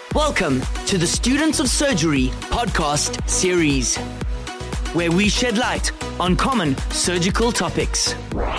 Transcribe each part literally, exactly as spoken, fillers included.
Welcome to the Students of Surgery podcast series, where we shed light on common surgical topics.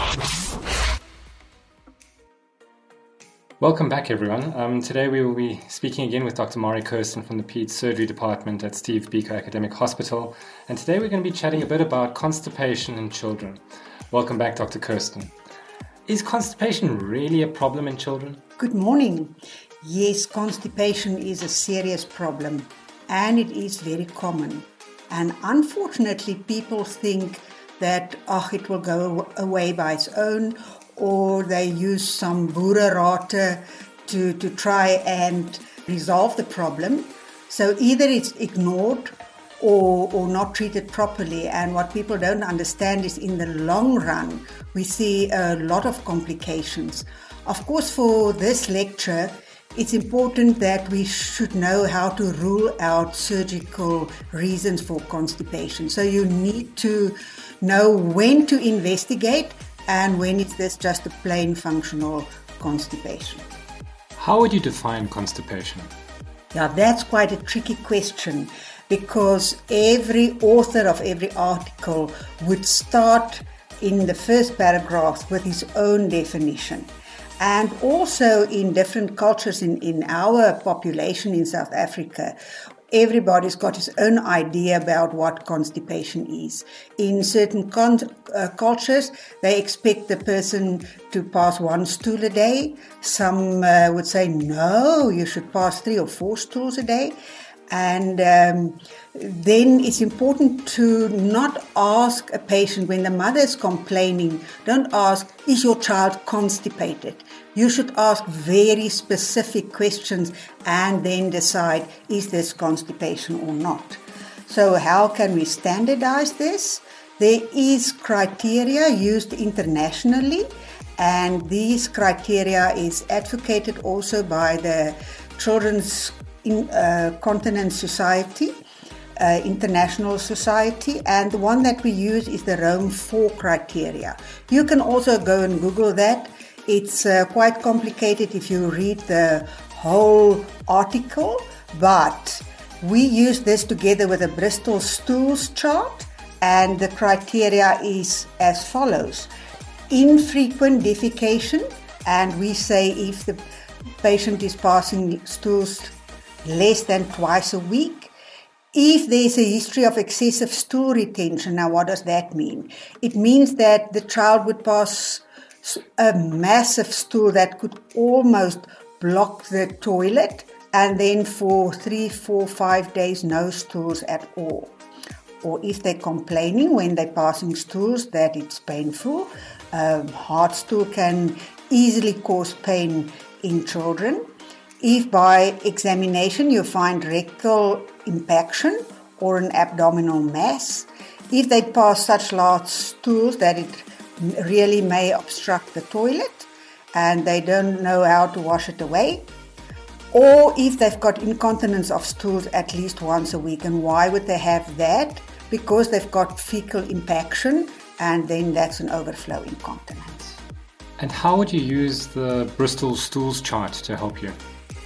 Welcome back, everyone. Um, today we will be speaking again with Doctor Mari Kirsten from the Peds Surgery Department at Steve Biko Academic Hospital. And today we're going to be chatting a bit about constipation in children. Welcome back, Doctor Kirsten. Is constipation really a problem in children? Good morning. Yes, constipation is a serious problem and it is very common. And unfortunately, people think that oh, it will go away by its own, or they use some boererate to, to try and resolve the problem. So either it's ignored or, or not treated properly. And what people don't understand is in the long run, we see a lot of complications. Of course, for this lecture, it's important that we should know how to rule out surgical reasons for constipation. So you need to know when to investigate and when is this just a plain functional constipation. How would you define constipation? Yeah, that's quite a tricky question because every author of every article would start in the first paragraph with his own definition. And also in different cultures in, in our population in South Africa, everybody's got his own idea about what constipation is. In certain con- uh, cultures, they expect the person to pass one stool a day. Some uh, would say, no, you should pass three or four stools a day. And um, then it's important to not ask a patient when the mother is complaining, don't ask, is your child constipated? You should ask very specific questions and then decide, is this constipation or not? So how can we standardize this? There is criteria used internationally, and these criteria is advocated also by the Children's In, uh, Continence Society, uh, International Society, and the one that we use is the Rome four criteria. You can also go and Google that. It's uh, quite complicated if you read the whole article, but we use this together with a Bristol stools chart, and the criteria is as follows. Infrequent defecation, and we say if the patient is passing stools less than twice a week. If there's a history of excessive stool retention, now what does that mean? It means that the child would pass a massive stool that could almost block the toilet, and then for three, four, five days, no stools at all. Or if they're complaining when they're passing stools that it's painful, um, hard stool can easily cause pain in children. If by examination you find rectal impaction or an abdominal mass, if they pass such large stools that it really may obstruct the toilet and they don't know how to wash it away, or if they've got incontinence of stools at least once a week. And why would they have that? Because they've got fecal impaction, and then that's an overflow incontinence. And how would you use the Bristol stools chart to help you?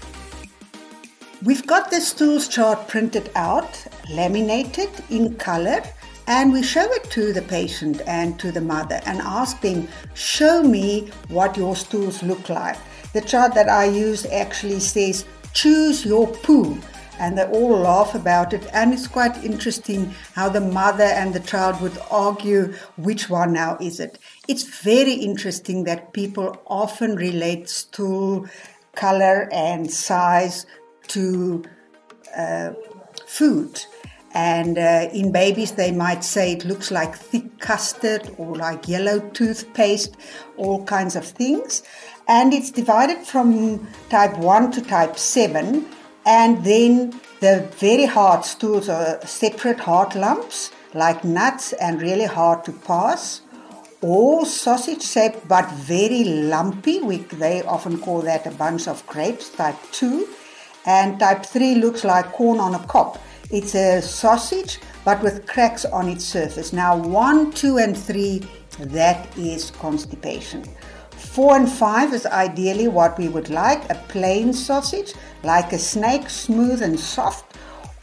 We've got the stools chart printed out, laminated in color, and we show it to the patient and to the mother and ask them, show me what your stools look like. The chart that I use actually says, choose your poo. And they all laugh about it. And it's quite interesting how the mother and the child would argue which one now is it. It's very interesting that people often relate stool color and size to uh, food. And uh, in babies, they might say it looks like thick custard or like yellow toothpaste, all kinds of things. And it's divided from type one to type seven. And then the very hard stools are separate hard lumps, like nuts and really hard to pass. Or sausage shaped but very lumpy. We, they often call that a bunch of grapes, type two. And type three looks like corn on a cob. It's a sausage, but with cracks on its surface. Now, one, two, and three, that is constipation. Four and five is ideally what we would like, a plain sausage, like a snake, smooth and soft,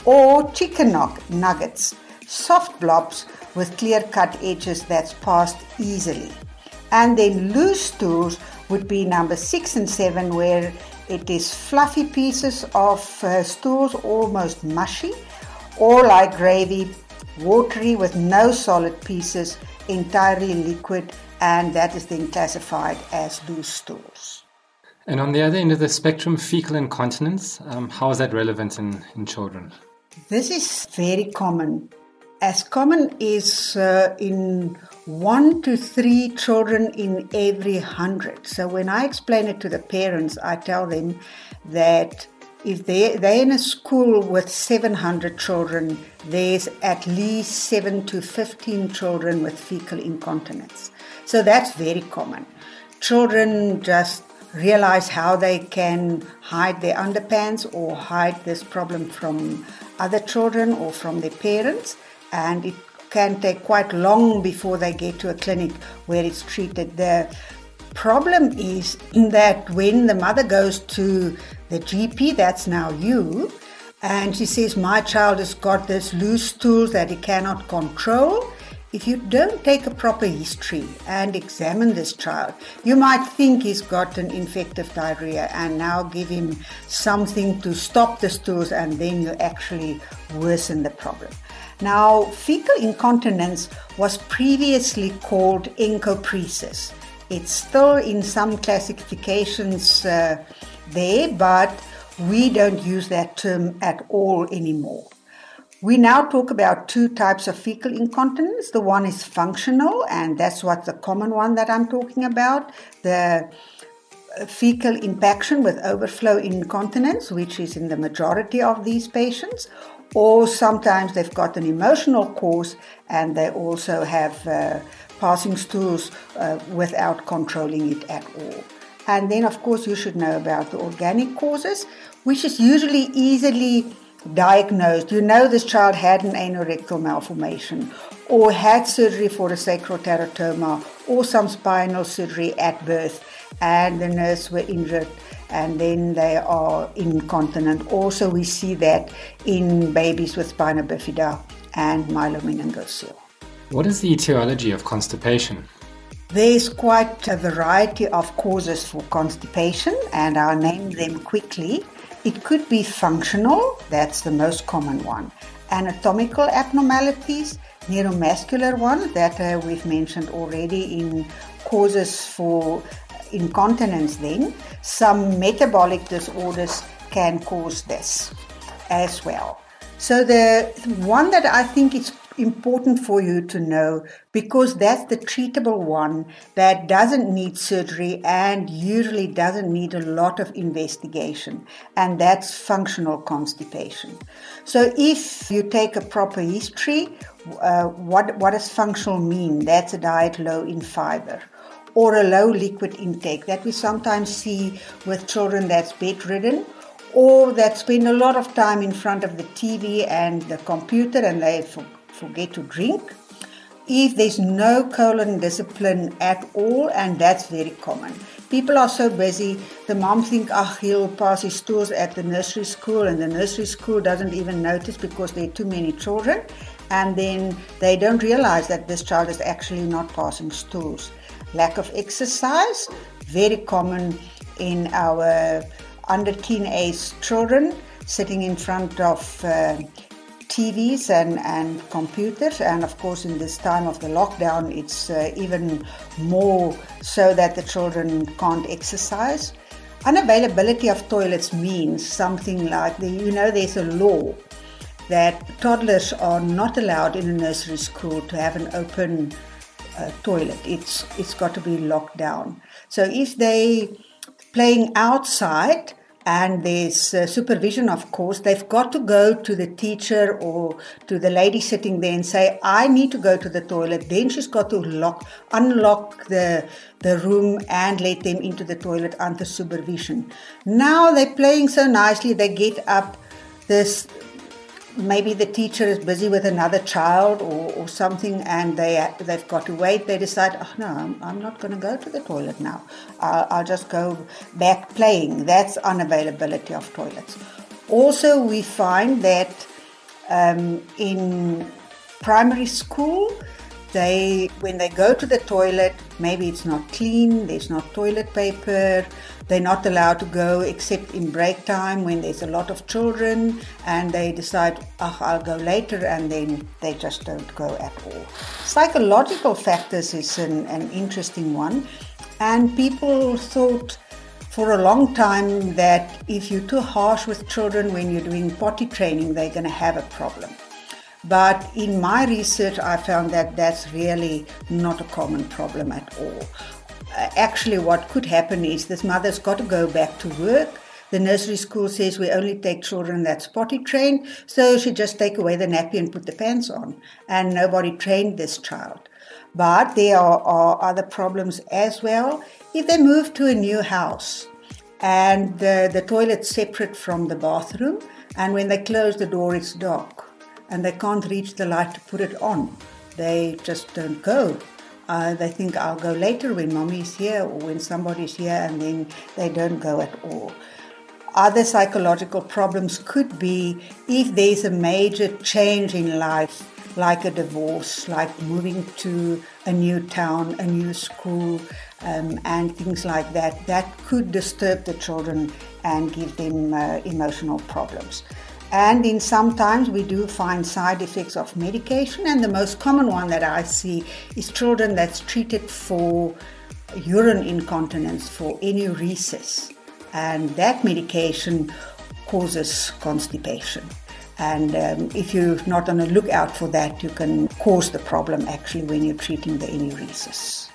or chicken nuggets, soft blobs with clear-cut edges that's passed easily. And then loose stools would be number six and seven, where it is fluffy pieces of uh, stools, almost mushy, or like gravy, watery with no solid pieces, entirely liquid, and that is then classified as loose stools. And on the other end of the spectrum, fecal incontinence, um, how is that relevant in, in children? This is very common. As common is uh, in one to three children in every hundred. So when I explain it to the parents, I tell them that if they, they're in a school with seven hundred children, there's at least seven to fifteen children with fecal incontinence. So that's very common. Children just realize how they can hide their underpants or hide this problem from other children or from their parents, and it can take quite long before they get to a clinic where it's treated. The problem is that when the mother goes to the G P, that's now you, and she says, my child has got this loose stools that he cannot control. If you don't take a proper history and examine this child, you might think he's got an infective diarrhea and now give him something to stop the stools, and then you actually worsen the problem. Now, fecal incontinence was previously called encopresis. It's still in some classifications uh, there, but we don't use that term at all anymore. We now talk about two types of fecal incontinence. The one is functional, and that's what the common one that I'm talking about. The fecal impaction with overflow incontinence, which is in the majority of these patients. Or sometimes they've got an emotional cause and they also have uh, passing stools uh, without controlling it at all. And then, of course, you should know about the organic causes, which is usually easily diagnosed. You know this child had an anorectal malformation or had surgery for a sacroteratoma or some spinal surgery at birth, and the nerves were injured, and then they are incontinent. Also, we see that in babies with spina bifida and myelomeningocele. What is the etiology of constipation? There's quite a variety of causes for constipation, and I'll name them quickly. It could be functional, that's the most common one. Anatomical abnormalities, neuromuscular one that uh, we've mentioned already in causes for incontinence then. Some metabolic disorders can cause this as well. So the one that I think is important for you to know, because that's the treatable one that doesn't need surgery and usually doesn't need a lot of investigation, and that's functional constipation. So if you take a proper history, uh, what, what does functional mean? That's a diet low in fiber or a low liquid intake that we sometimes see with children that's bedridden or that spend a lot of time in front of the T V and the computer and they for, forget to drink. If there's no colon discipline at all, and that's very common. People are so busy, the mom thinks, ah, he'll pass his stools at the nursery school, and the nursery school doesn't even notice because there are too many children, and then they don't realize that this child is actually not passing stools. Lack of exercise, very common in our under teenage children sitting in front of uh, T Vs and, and computers, and of course in this time of the lockdown it's uh, even more so that the children can't exercise. Unavailability of toilets means something like, the, you know, there's a law that toddlers are not allowed in a nursery school to have an open uh, toilet. It's it's got to be locked down. So if they playing outside, and there's uh, supervision, of course, they've got to go to the teacher or to the lady sitting there and say, I need to go to the toilet. Then she's got to lock, unlock the, the room and let them into the toilet under supervision. Now they're playing so nicely, they get up. This maybe the teacher is busy with another child or, or something, and they, they've got to wait. They decide, oh no, I'm, I'm not going to go to the toilet now. I'll, I'll just go back playing. That's unavailability of toilets. Also, we find that um, in primary school, They, when they go to the toilet, maybe it's not clean, there's not toilet paper, they're not allowed to go except in break time when there's a lot of children, and they decide, oh, I'll go later, and then they just don't go at all. Psychological factors is an, an interesting one, and people thought for a long time that if you're too harsh with children when you're doing potty training, they're going to have a problem. But in my research, I found that that's really not a common problem at all. Uh, actually, what could happen is this mother's got to go back to work. The nursery school says we only take children that's potty trained, so she just take away the nappy and put the pants on, and nobody trained this child. But there are, are other problems as well. If they move to a new house and the, the toilet's separate from the bathroom, and when they close the door, it's dark, and they can't reach the light to put it on. They just don't go. Uh, they think, I'll go later when mommy's here or when somebody's here, and then they don't go at all. Other psychological problems could be if there's a major change in life, like a divorce, like moving to a new town, a new school, um, and things like that. That could disturb the children and give them uh, emotional problems. And in sometimes we do find side effects of medication, and the most common one that I see is children that's treated for urine incontinence, for enuresis, and that medication causes constipation. And um, if you're not on the lookout for that, you can cause the problem actually when you're treating the enuresis.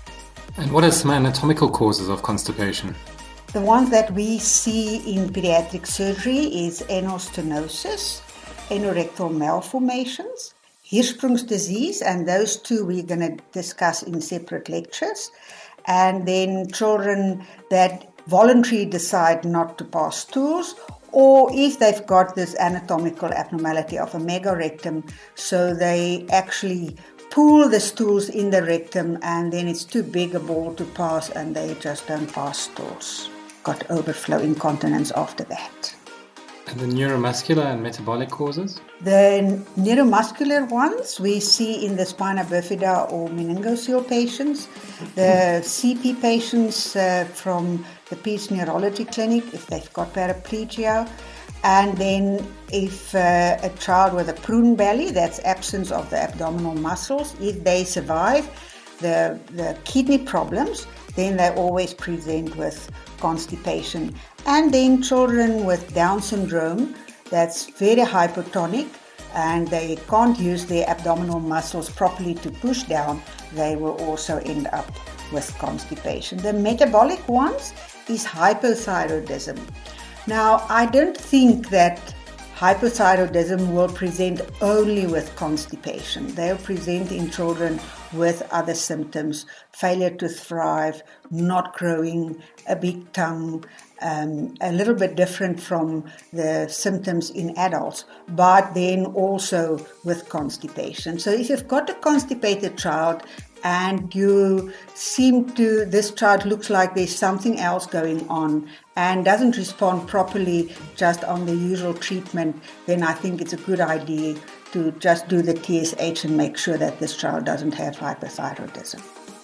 And what are some anatomical causes of constipation? The ones that we see in pediatric surgery is anal stenosis, anorectal malformations, Hirschsprung's disease, and those two we're going to discuss in separate lectures. And then children that voluntarily decide not to pass stools, or if they've got this anatomical abnormality of a megarectum, so they actually pull the stools in the rectum and then it's too big a ball to pass and they just don't pass stools. Got overflow incontinence after that. And the neuromuscular and metabolic causes? The neuromuscular ones we see in the spina bifida or meningocele patients, the C P patients uh, from the Peds Neurology Clinic if they've got paraplegia, and then if uh, a child with a prune belly, that's absence of the abdominal muscles, if they survive the, the kidney problems, then they always present with constipation. And then children with Down syndrome, that's very hypotonic, and they can't use their abdominal muscles properly to push down, they will also end up with constipation. The metabolic ones is hypothyroidism. Now, I don't think that hypothyroidism will present only with constipation. They'll present in children with other symptoms, failure to thrive, not growing, a big tongue, um, a little bit different from the symptoms in adults, but then also with constipation. So if you've got a constipated child and you seem to, this child looks like there's something else going on and doesn't respond properly just on the usual treatment, then I think it's a good idea to just do the T S H and make sure that this child doesn't have hypothyroidism.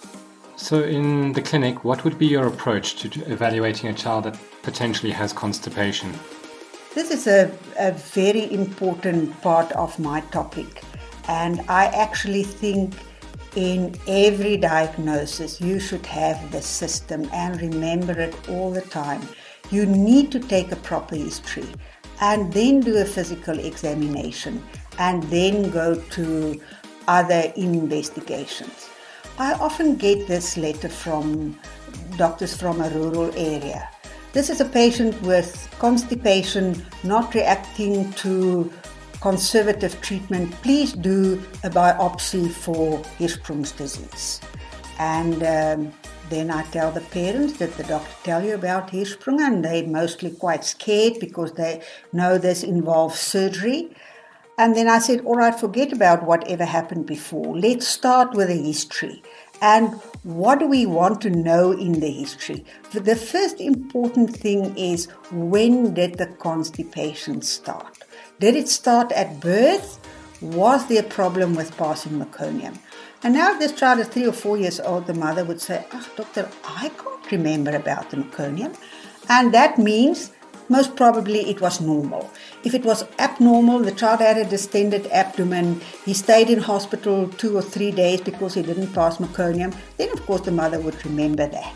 So in the clinic, what would be your approach to evaluating a child that potentially has constipation? This is a, a very important part of my topic, and I actually think in every diagnosis you should have the system and remember it all the time. You need to take a proper history and then do a physical examination and then go to other investigations. I often get this letter from doctors from a rural area. This is a patient with constipation, not reacting to conservative treatment. Please do a biopsy for Hirschsprung's disease. And um, then I tell the parents that the doctor tell you about Hirschsprung, and they're mostly quite scared because they know this involves surgery. And then I said, all right, forget about whatever happened before. Let's start with a history. And what do we want to know in the history? The first important thing is, when did the constipation start? Did it start at birth? Was there a problem with passing meconium? And now if this child is three or four years old, the mother would say, oh, doctor, I can't remember about the meconium. And that means most probably it was normal. If it was abnormal, the child had a distended abdomen, he stayed in hospital two or three days because he didn't pass meconium, then of course the mother would remember that.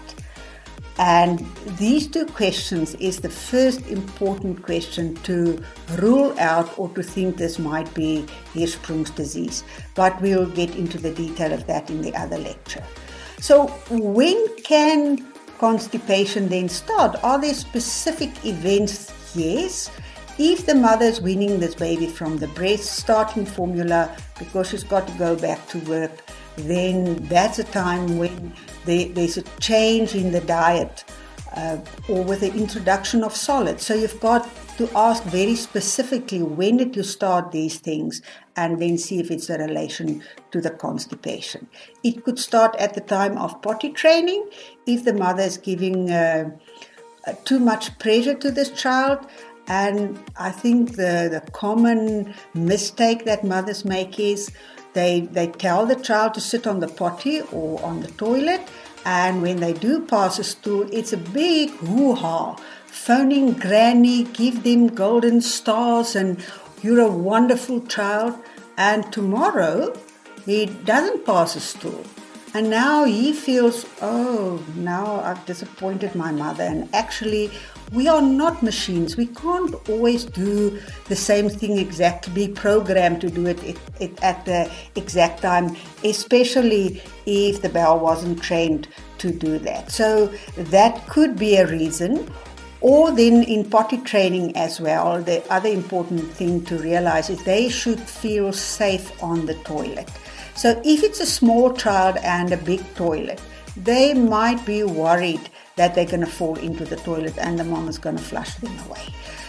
And these two questions is the first important question to rule out or to think this might be Hirschsprung's disease. But we'll get into the detail of that in the other lecture. So when can constipation then start? Are there specific events? Yes. If the mother is weaning this baby from the breast, starting formula because she's got to go back to work, then that's a time when there, there's a change in the diet uh, or with the introduction of solids. So you've got to ask very specifically, when did you start these things, and then see if it's a relation to the constipation. It could start at the time of potty training if the mother is giving uh, uh, too much pressure to this child. And I think the, the common mistake that mothers make is they, they tell the child to sit on the potty or on the toilet, and when they do pass a stool, it's a big hoo-ha, phoning granny, give them golden stars and you're a wonderful child. And tomorrow he doesn't pass a stool. And now he feels, oh, now I've disappointed my mother. And actually, we are not machines. We can't always do the same thing exactly, be programmed to do it at the exact time, especially if the bowel wasn't trained to do that. So that could be a reason. Or then in potty training as well, the other important thing to realize is they should feel safe on the toilet. So if it's a small child and a big toilet, they might be worried that they're going to fall into the toilet and the mom is going to flush them away.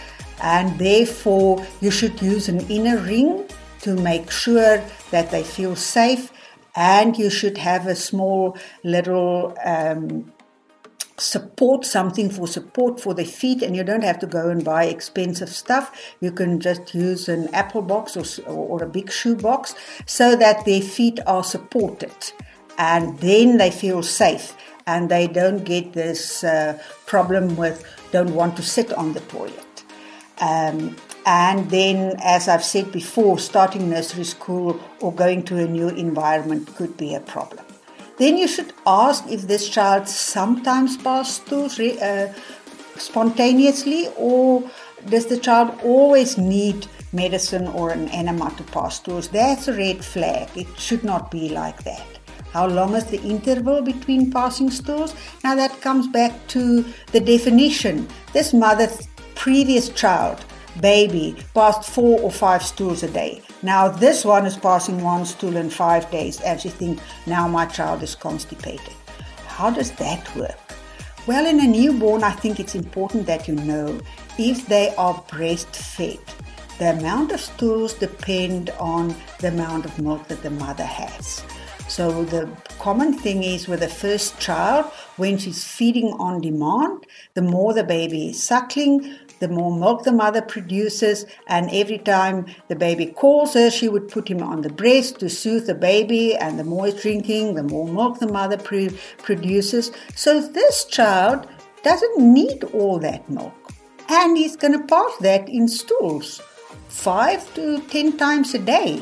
And therefore, you should use an inner ring to make sure that they feel safe, and you should have a small little um, support, something for support for the feet, and you don't have to go and buy expensive stuff. You can just use an apple box or, or a big shoe box so that their feet are supported, and then they feel safe and they don't get this uh, problem with don't want to sit on the toilet. Um, and then, as I've said before, starting nursery school or going to a new environment could be a problem. Then you should ask if this child sometimes passes stools uh, spontaneously, or does the child always need medicine or an enema to pass stools. That's a red flag. It should not be like that. How long is the interval between passing stools? Now that comes back to the definition. This mother's previous child, baby, passed four or five stools a day. Now this one is passing one stool in five days, and she thinks, now my child is constipated. How does that work? Well, in a newborn, I think it's important that you know if they are breastfed. The amount of stools depend on the amount of milk that the mother has. So the common thing is with the first child, when she's feeding on demand, the more the baby is suckling, the more milk the mother produces, and every time the baby calls her, she would put him on the breast to soothe the baby, and the more he's drinking, the more milk the mother pre- produces. So this child doesn't need all that milk, and he's going to pass that in stools five to ten times a day.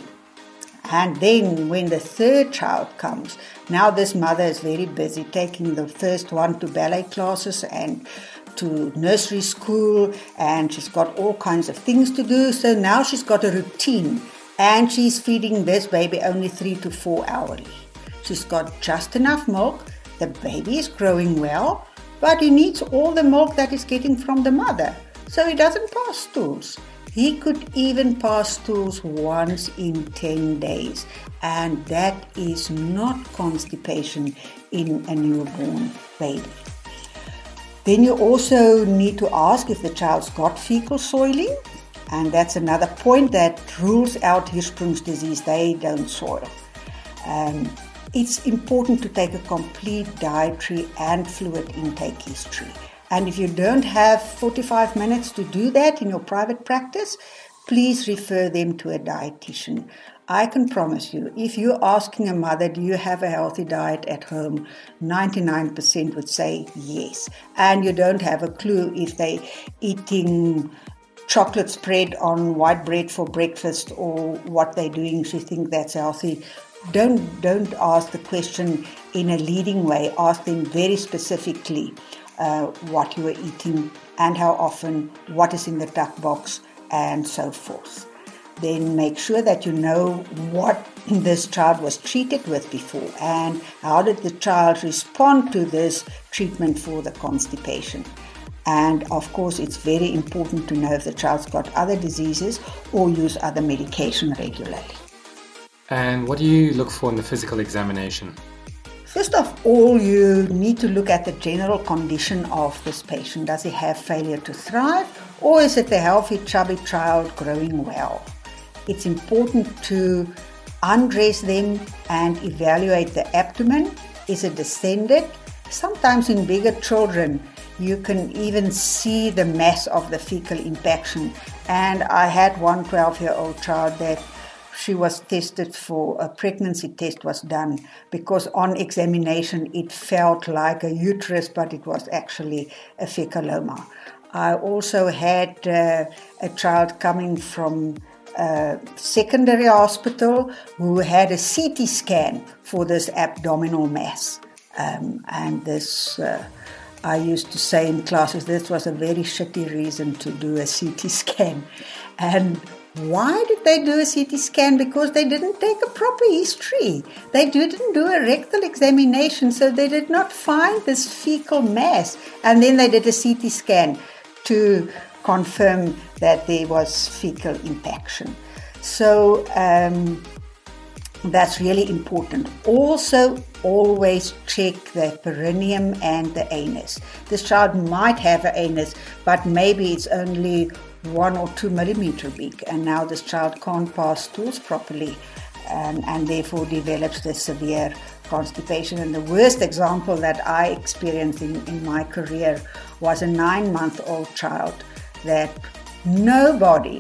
And then when the third child comes, now this mother is very busy taking the first one to ballet classes and to nursery school, and she's got all kinds of things to do. So now she's got a routine, and she's feeding this baby only three to four hourly. She's got just enough milk. The baby is growing well, but he needs all the milk that he's getting from the mother. So he doesn't pass stools. He could even pass stools once in ten days, and that is not constipation in a newborn baby. Then you also need to ask if the child's got fecal soiling. And that's another point that rules out Hirschsprung's disease. They don't soil. Um, it's important to take a complete dietary and fluid intake history. And if you don't have forty-five minutes to do that in your private practice, please refer them to a dietitian. I can promise you, if you're asking a mother, do you have a healthy diet at home, ninety-nine percent would say yes. And you don't have a clue if they're eating chocolate spread on white bread for breakfast or what they're doing, if you think that's healthy. Don't, don't ask the question in a leading way. Ask them very specifically uh, what you are eating and how often, what is in the tuck box, and so forth. Then make sure that you know what this child was treated with before and how did the child respond to this treatment for the constipation. And of course, it's very important to know if the child's got other diseases or use other medication regularly. And what do you look for in the physical examination? First of all, you need to look at the general condition of this patient. Does he have failure to thrive, or is it a healthy, chubby child growing well? It's important to undress them and evaluate the abdomen. Is it distended? Sometimes in bigger children, you can even see the mass of the fecal impaction. And I had one twelve-year-old child that she was tested for, a pregnancy test was done, because on examination it felt like a uterus, but it was actually a fecaloma. I also had uh, a child coming from a secondary hospital who had a C T scan for this abdominal mass. Um, and this, uh, I used to say in classes, this was a very shitty reason to do a C T scan. And why did they do a C T scan? Because they didn't take a proper history. They didn't do a rectal examination, so they did not find this fecal mass. And then they did a C T scan to confirm that there was fecal impaction. So um, that's really important. Also, always check the perineum and the anus. This child might have an anus, but maybe it's only one or two millimeter big, and now this child can't pass stools properly um, and therefore develops the severe constipation. And the worst example that I experienced in, in my career was a nine-month-old child that nobody,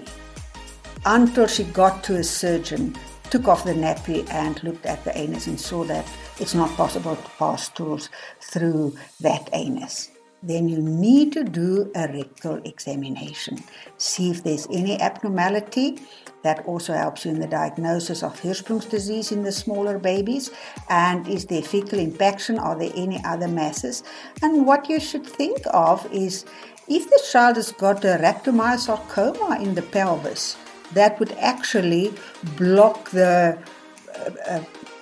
until she got to a surgeon, took off the nappy and looked at the anus and saw that it's not possible to pass stools through that anus. Then you need to do a rectal examination. See if there's any abnormality. That also helps you in the diagnosis of Hirschsprung's disease in the smaller babies. And is there fecal impaction? Are there any other masses? And what you should think of is if the child has got a rhabdomyosarcoma in the pelvis, that would actually block the uh, uh,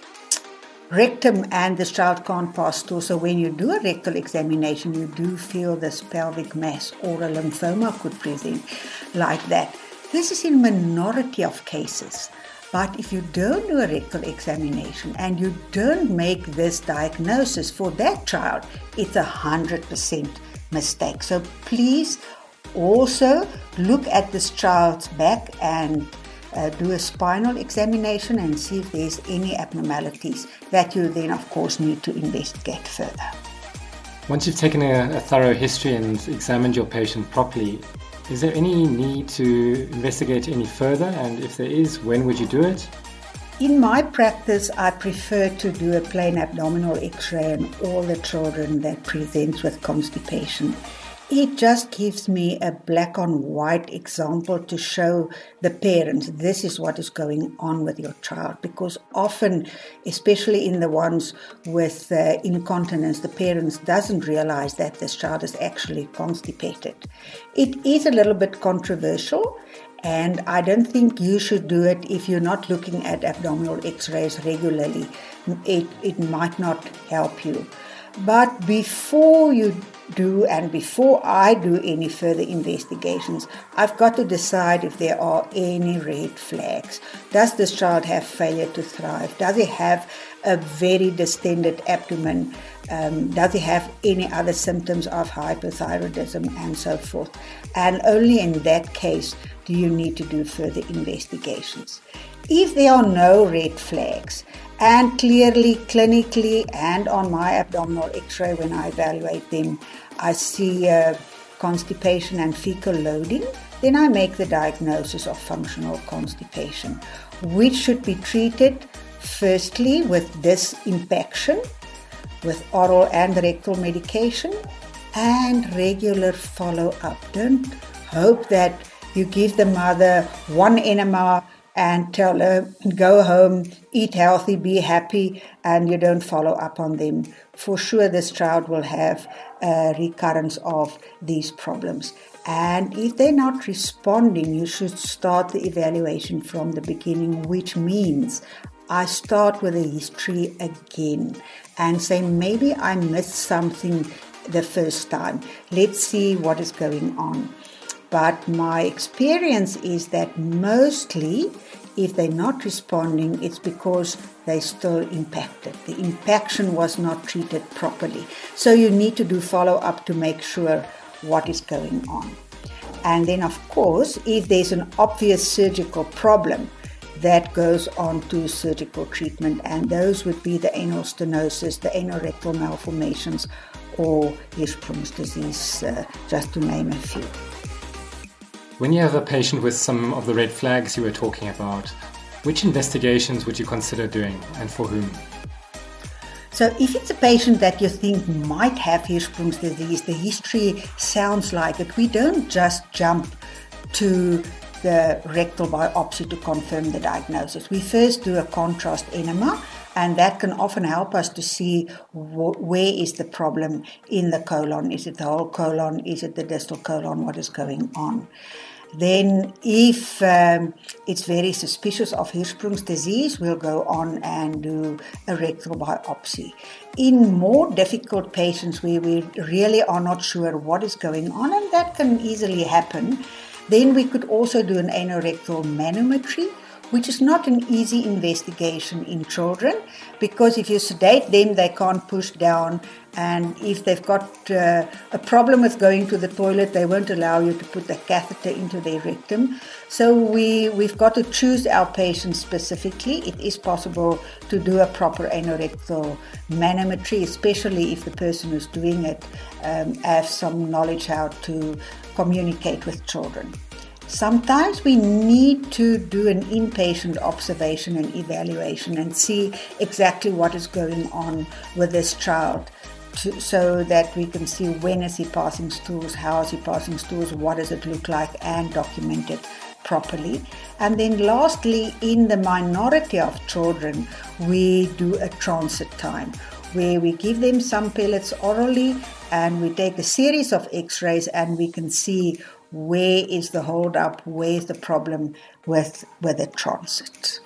rectum and this child can't pass stool. So when you do a rectal examination, you do feel this pelvic mass, or a lymphoma could present like that. This is in minority of cases. But if you don't do a rectal examination and you don't make this diagnosis for that child, it's a one hundred percent mistake. So please also look at this child's back and uh, do a spinal examination and see if there's any abnormalities that you then, of course, need to investigate further. Once you've taken a, a thorough history and examined your patient properly, is there any need to investigate any further? And if there is, when would you do it? In my practice, I prefer to do a plain abdominal x-ray on all the children that present with constipation. It just gives me a black on white example to show the parents this is what is going on with your child, because often, especially in the ones with uh, incontinence, the parents doesn't realize that this child is actually constipated. It is a little bit controversial, and I don't think you should do it if you're not looking at abdominal x-rays regularly. It, it might not help you. But before you do and before I do any further investigations, I've got to decide if there are any red flags. Does this child have failure to thrive? Does he have a very distended abdomen? Um, does he have any other symptoms of hypothyroidism and so forth? And only in that case do you need to do further investigations. If there are no red flags, and clearly, clinically, and on my abdominal x-ray when I evaluate them, I see uh, constipation and fecal loading, then I make the diagnosis of functional constipation, which should be treated firstly with disimpaction, with oral and rectal medication, and regular follow-up. Don't hope that you give the mother one enema and tell her, go home, eat healthy, be happy, and you don't follow up on them. For sure, this child will have a recurrence of these problems. And if they're not responding, you should start the evaluation from the beginning, which means I start with a history again and say, maybe I missed something the first time. Let's see what is going on. But my experience is that mostly, if they're not responding, it's because they're still impacted. The impaction was not treated properly. So you need to do follow-up to make sure what is going on. And then, of course, if there's an obvious surgical problem, that goes on to surgical treatment, and those would be the anal stenosis, the anorectal malformations, or Hirschsprung's disease, uh, just to name a few. When you have a patient with some of the red flags you were talking about, which investigations would you consider doing, and for whom? So if it's a patient that you think might have Hirschsprung's disease, the history sounds like it, we don't just jump to the rectal biopsy to confirm the diagnosis. We first do a contrast enema, and that can often help us to see wh- where is the problem in the colon. Is it the whole colon? Is it the distal colon? What is going on? Then if um, it's very suspicious of Hirschsprung's disease, we'll go on and do a rectal biopsy. In more difficult patients where we really are not sure what is going on, and that can easily happen, then we could also do an anorectal manometry, which is not an easy investigation in children, because if you sedate them, they can't push down, and if they've got uh, a problem with going to the toilet, they won't allow you to put the catheter into their rectum. So we, we've got to choose our patients specifically. It is possible to do a proper anorectal manometry, especially if the person who's doing it um, has some knowledge how to communicate with children. Sometimes we need to do an inpatient observation and evaluation and see exactly what is going on with this child, to, so that we can see when is he passing stools, how is he passing stools, what does it look like, and document it properly. And then lastly, in the minority of children, we do a transit time, where we give them some pellets orally and we take a series of x-rays and we can see where is the hold up, where is the problem with, with the transit.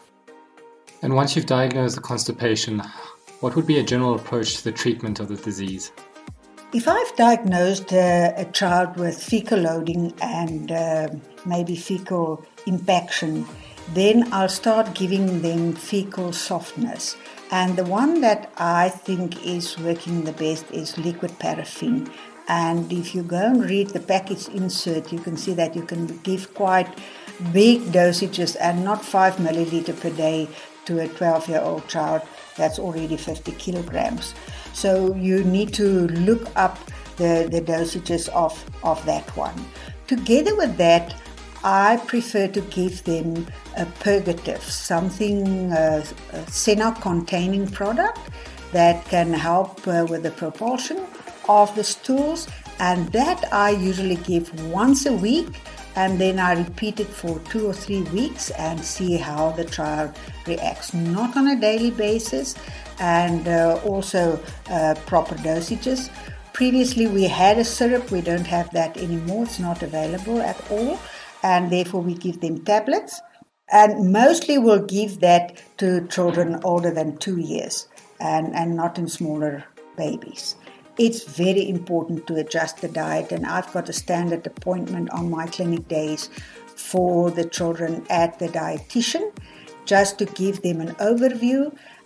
And once you've diagnosed the constipation, what would be a general approach to the treatment of the disease? If I've diagnosed uh, a child with fecal loading and uh, maybe fecal impaction, then I'll start giving them fecal softeners. And the one that I think is working the best is liquid paraffin. And if you go and read the package insert, you can see that you can give quite big dosages and not five milliliter per day to a twelve-year-old child. That's already fifty kilograms. So you need to look up the, the dosages of, of that one. Together with that, I prefer to give them a purgative, something, uh, a senna-containing product that can help uh, with the propulsion of the stools, and that I usually give once a week, and then I repeat it for two or three weeks and see how the child reacts. Not on a daily basis, and uh, also uh, proper dosages. Previously we had a syrup, we don't have that anymore, it's not available at all, and therefore we give them tablets, and mostly we'll give that to children older than two years and, and not in smaller babies. It's very important to adjust the diet, and I've got a standard appointment on my clinic days for the children at the dietitian, just to give them an overview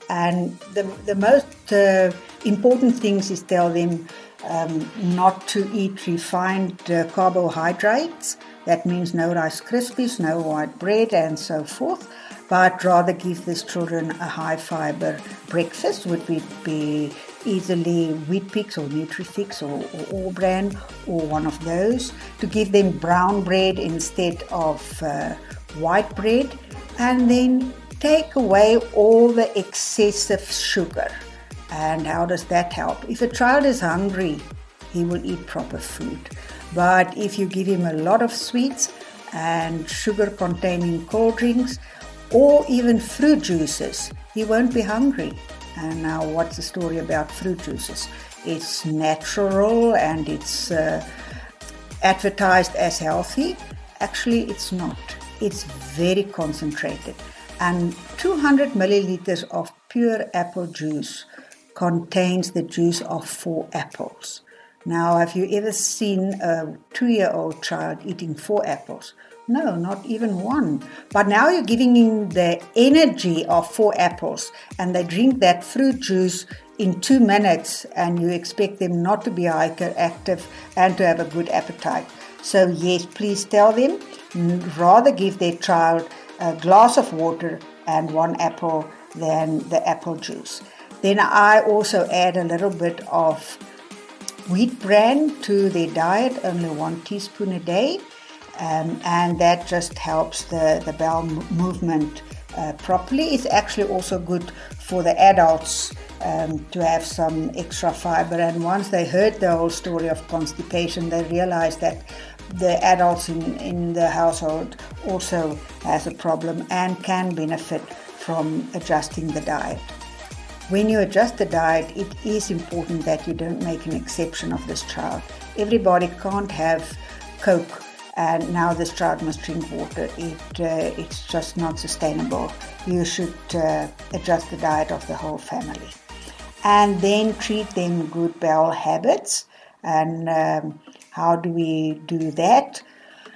And the, the most uh, important things is tell them um, not to eat refined uh, carbohydrates. That means no Rice Krispies, no white bread, and so forth. But rather give these children a high-fiber breakfast, would be, be easily Wheat Pix or Nutrifix or, or All Bran or one of those. To give them brown bread instead of uh, white bread, and then take away all the excessive sugar. And how does that help? If a child is hungry, he will eat proper food. But if you give him a lot of sweets and sugar-containing cold drinks, or even fruit juices, he won't be hungry. And now what's the story about fruit juices? It's natural and it's uh, advertised as healthy. Actually, it's not. It's very concentrated. And two hundred milliliters of pure apple juice contains the juice of four apples. Now, have you ever seen a two-year-old child eating four apples? No, not even one. But now you're giving him the energy of four apples, and they drink that fruit juice in two minutes, and you expect them not to be hyperactive and to have a good appetite. So yes, please tell them, rather give their child a glass of water and one apple than the apple juice. Then I also add a little bit of wheat bran to their diet, only one teaspoon a day. Um, and that just helps the, the bowel movement uh, properly. It's actually also good for the adults um, to have some extra fiber. And once they heard the whole story of constipation, they realized that the adults in, in the household also has a problem and can benefit from adjusting the diet. When you adjust the diet, it is important that you don't make an exception of this child. Everybody can't have Coke and now this child must drink water. It uh, it's just not sustainable. You should uh, adjust the diet of the whole family. And then treat them good bowel habits. And um, how do we do that?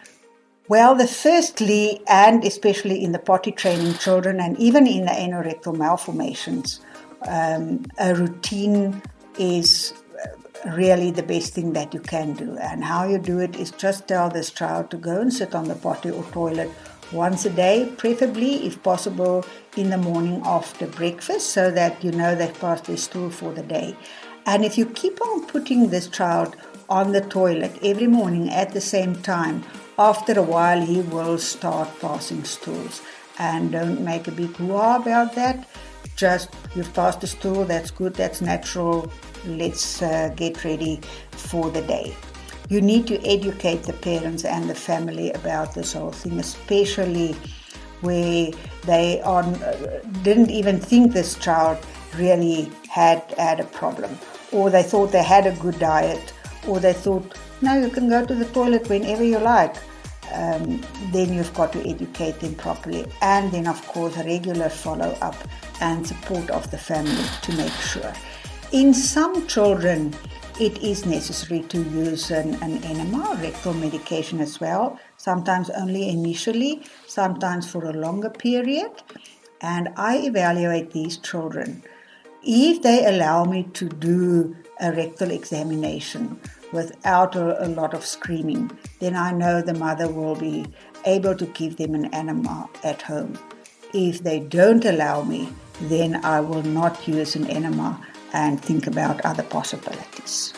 Well, the firstly, and especially in the potty training children and even in the anorectal malformations, um, a routine is really the best thing that you can do. And how you do it is just tell this child to go and sit on the potty or toilet once a day, preferably, if possible, in the morning after breakfast, so that you know they've passed their stool for the day. And if you keep on putting this child on the toilet every morning at the same time, after a while he will start passing stools. And don't make a big hoo-ha about that. Just, you've passed the stool, that's good, that's natural. Let's uh, get ready for the day. You need to educate the parents and the family about this whole thing, especially where they are, uh, didn't even think this child really had had a problem, or they thought they had a good diet, or they thought, no, you can go to the toilet whenever you like. Um, then you've got to educate them properly, and then of course regular follow-up and support of the family to make sure. In some children, it is necessary to use an, an enema, rectal medication as well, sometimes only initially, sometimes for a longer period. And I evaluate these children. If they allow me to do a rectal examination without a, a lot of screaming, then I know the mother will be able to give them an enema at home. If they don't allow me, then I will not use an enema and think about other possibilities.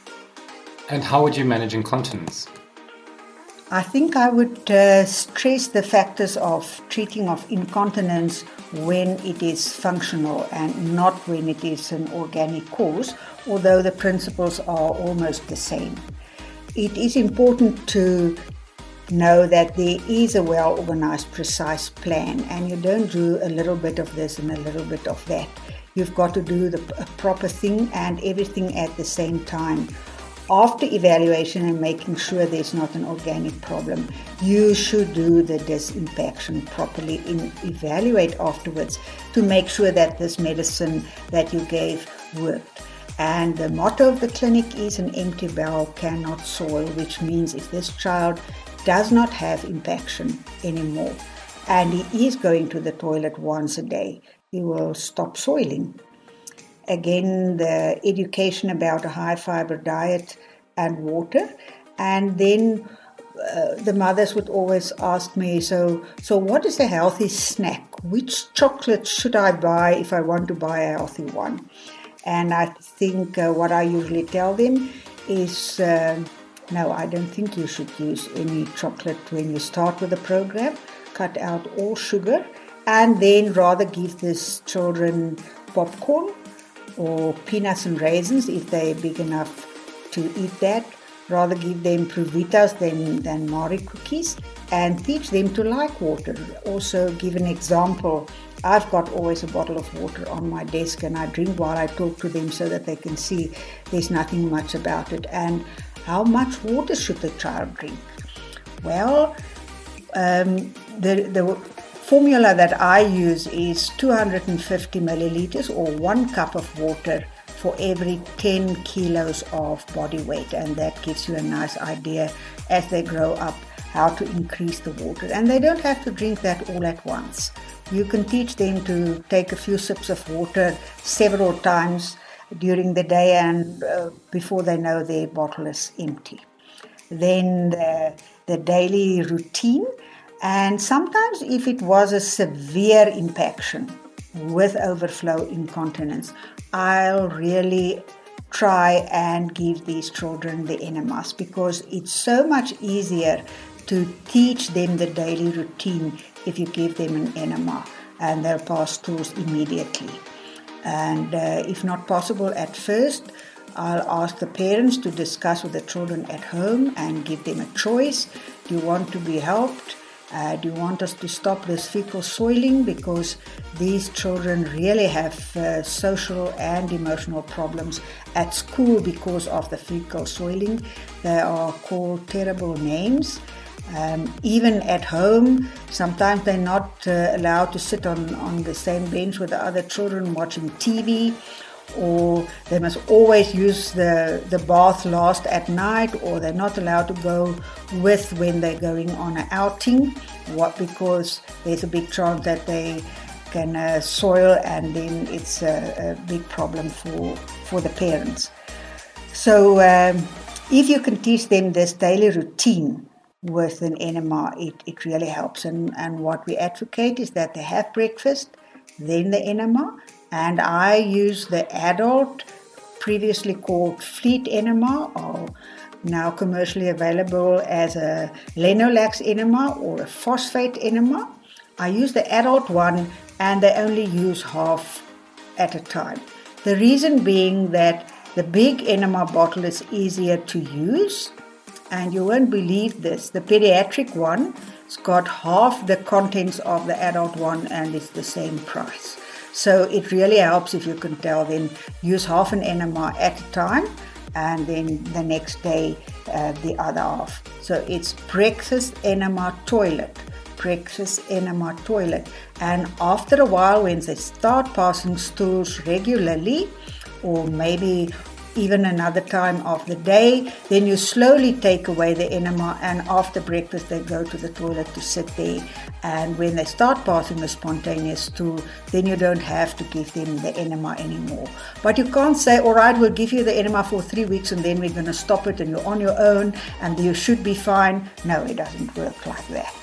And how would you manage incontinence? I think I would uh, stress the factors of treating of incontinence when it is functional and not when it is an organic cause, although the principles are almost the same. It is important to know that there is a well-organized, precise plan, and you don't do a little bit of this and a little bit of that. You've got to do the proper thing and everything at the same time. After evaluation and making sure there's not an organic problem, you should do the disinfection properly and evaluate afterwards to make sure that this medicine that you gave worked. And the motto of the clinic is an empty bowel cannot soil, which means if this child does not have infection anymore and he is going to the toilet once a day, he will stop soiling. Again, the education about a high-fiber diet and water. And then uh, the mothers would always ask me, so, so what is a healthy snack? Which chocolate should I buy if I want to buy a healthy one? And I think uh, what I usually tell them is, uh, no, I don't think you should use any chocolate when you start with the program. Cut out all sugar, and then rather give these children popcorn or peanuts and raisins if they're big enough to eat that. Rather give them Pruvitas than, than Marie cookies, and teach them to like water. Also give an example. I've got always a bottle of water on my desk, and I drink while I talk to them so that they can see there's nothing much about it. And how much water should the child drink? Well, um, the, the formula that I use is two hundred fifty milliliters or one cup of water for every ten kilos of body weight, and that gives you a nice idea as they grow up how to increase the water. And they don't have to drink that all at once. You can teach them to take a few sips of water several times during the day, and uh, before they know their bottle is empty. Then the, the daily routine, and sometimes if it was a severe impaction with overflow incontinence, I'll really try and give these children the enemas, because it's so much easier to teach them the daily routine if you give them an enema, and they'll pass stools immediately. And uh, if not possible at first, I'll ask the parents to discuss with the children at home and give them a choice. Do you want to be helped? Uh, do you want us to stop this fecal soiling? Because these children really have uh, social and emotional problems at school because of the fecal soiling. They are called terrible names. Um, even at home, sometimes they're not uh, allowed to sit on, on the same bench with the other children watching T V, or they must always use the, the bath last at night, or they're not allowed to go with when they're going on an outing, what, because there's a big chance that they can uh, soil, and then it's a, a big problem for, for the parents. So um, if you can teach them this daily routine with an enema, it, it really helps. And, and what we advocate is that they have breakfast, then the enema, and I use the adult, previously called Fleet enema, or now commercially available as a Lenolax enema or a phosphate enema. I use the adult one, and they only use half at a time. The reason being that the big enema bottle is easier to use, and you won't believe this, the pediatric one has got half the contents of the adult one, and it's the same price. So it really helps if you can tell them, use half an enema at a time, and then the next day uh, the other half. So it's breakfast enema toilet, breakfast enema toilet. And after a while, when they start passing stools regularly, or maybe even another time of the day, then you slowly take away the enema, and after breakfast they go to the toilet to sit there. And when they start passing a spontaneous stool, then you don't have to give them the enema anymore. But you can't say, all right, we'll give you the enema for three weeks and then we're going to stop it and you're on your own and you should be fine. No, it doesn't work like that.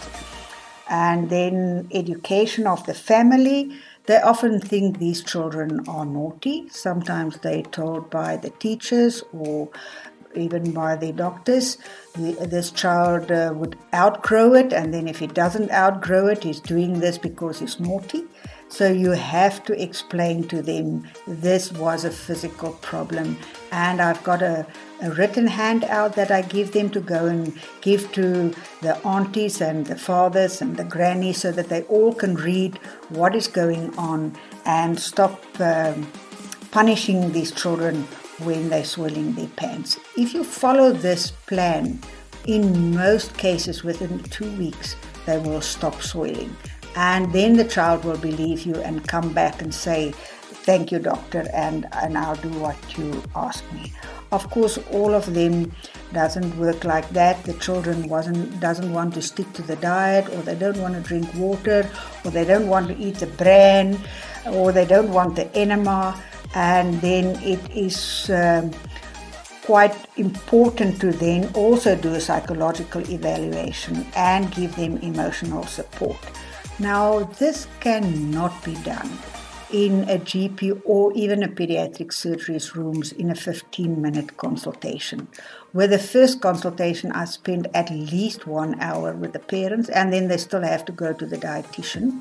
And then education of the family. They often think these children are naughty. Sometimes they're told by the teachers or even by the doctors, this child uh, would outgrow it, and then if he doesn't outgrow it, he's doing this because he's naughty. So you have to explain to them this was a physical problem. And I've got a, a written handout that I give them to go and give to the aunties and the fathers and the grannies so that they all can read what is going on and stop um, punishing these children when they're soiling their pants. If you follow this plan, in most cases within two weeks, they will stop soiling. And then the child will believe you and come back and say, thank you, doctor, and, and I'll do what you ask me. Of course, all of them doesn't work like that. The children wasn't doesn't want to stick to the diet, or they don't want to drink water, or they don't want to eat the bran, or they don't want the enema, and then it is um, quite important to then also do a psychological evaluation and give them emotional support. Now, this cannot be done in a G P or even a pediatric surgery's rooms in a fifteen-minute consultation. With the first consultation, I spend at least one hour with the parents, and then they still have to go to the dietitian.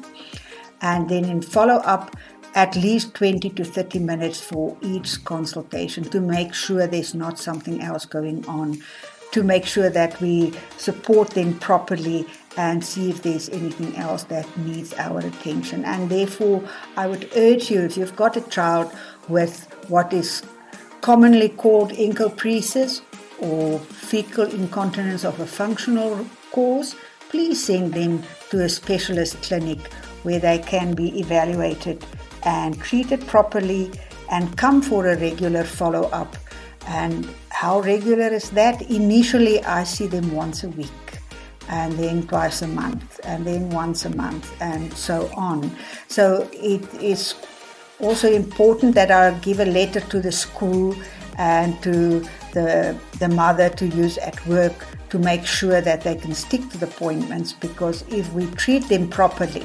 And then in follow-up, at least twenty to thirty minutes for each consultation to make sure there's not something else going on, to make sure that we support them properly and see if there's anything else that needs our attention. And therefore, I would urge you, if you've got a child with what is commonly called encopresis or fecal incontinence of a functional cause, please send them to a specialist clinic where they can be evaluated and treated properly and come for a regular follow-up. And how regular is that? Initially, I see them once a week, and then twice a month, and then once a month, and so on. So it is also important that I give a letter to the school and to the, the mother to use at work to make sure that they can stick to the appointments, because if we treat them properly,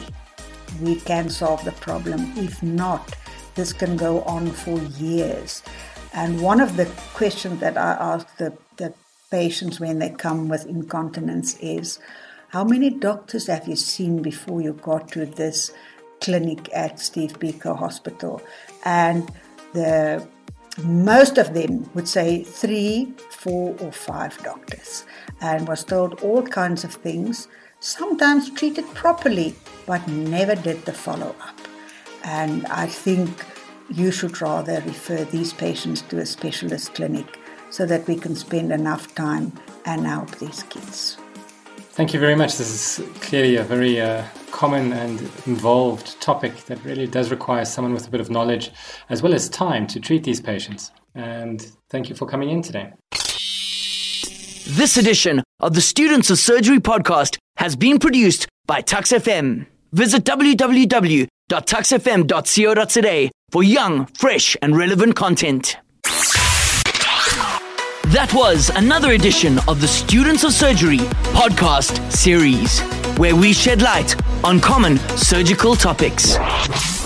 we can solve the problem. If not, this can go on for years. And one of the questions that I ask the, the patients when they come with incontinence is, how many doctors have you seen before you got to this clinic at Steve Biko Hospital? And the most of them would say three, four, or five doctors, and was told all kinds of things, sometimes treated properly, but never did the follow-up. And I think you should rather refer these patients to a specialist clinic so that we can spend enough time and help these kids. Thank you very much. This is clearly a very uh, common and involved topic that really does require someone with a bit of knowledge as well as time to treat these patients. And thank you for coming in today. This edition of the Students of Surgery podcast has been produced by Tuks F M. Visit w w w dot tuks f m dot co dot za for young, fresh and relevant content. That was another edition of the Students of Surgery podcast series, where we shed light on common surgical topics.